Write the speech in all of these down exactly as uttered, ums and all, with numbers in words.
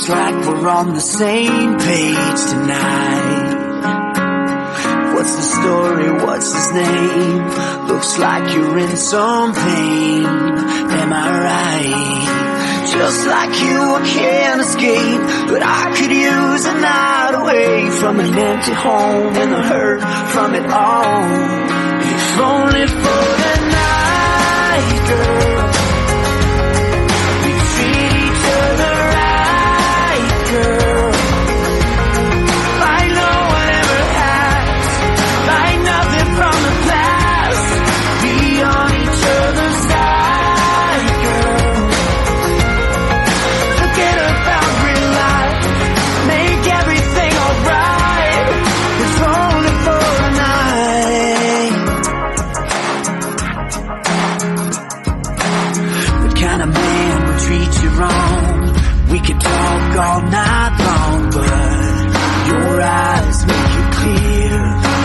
Looks like we're on the same page tonight. What's the story? What's his name? Looks like you're in some pain. Am I right? Just like you, I can't escape, but I could use a night away from an empty home and the hurt from it all. If only for the night, girl. We treat each other right, girl. Like no one ever has, like nothing from the past. Be on each other's side, girl. Forget about real life, make everything alright. It's only for a night. What kind of man would treat you wrong? We could talk all night long, but your eyes make it clear.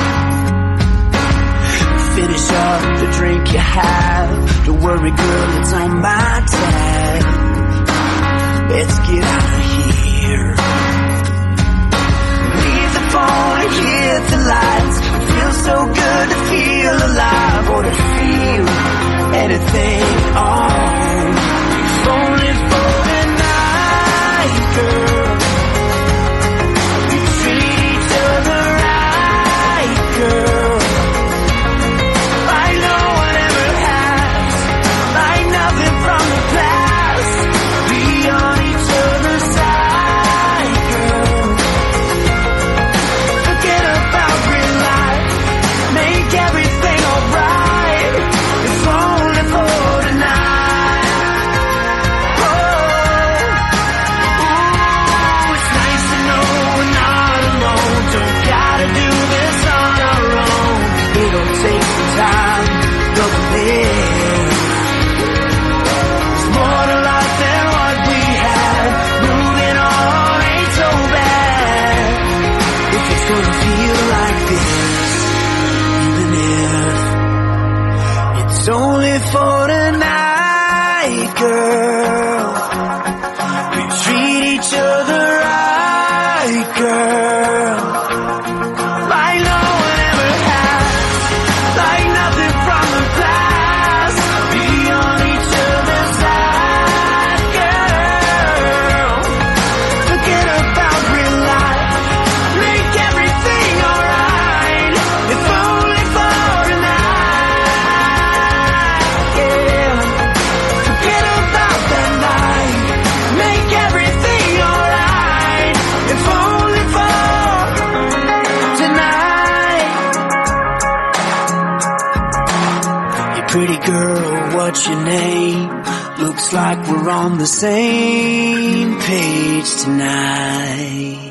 Finish up the drink you have. Don't worry, girl, it's on my tab. Let's get out of here. Leave the phone and hit the lights. It feels so good to feel alive, or to feel anything at all. If only for the night, girl. We treat each other right, girl. Like no one ever has, like nothing from the past. Be on each other's side, girl. Forget about real life, make everything alright. It's only for tonight. Oh, ooh, it's nice to know we're not alone. Don't gotta do this on our own. It'll take some time, don't live. There's more to life than what we had. Moving on ain't so bad. If it's gonna feel like this, even if it's only for tonight, girl. We treat each other right, girl. Like no one ever has, like nothing from the past. Be on each other's side, girl. Forget about real life, make everything alright. If only for tonight, yeah. Forget about that night, make everything alright. If only for tonight. Hey, pretty girl, what's your name? Looks like we're on the same page tonight.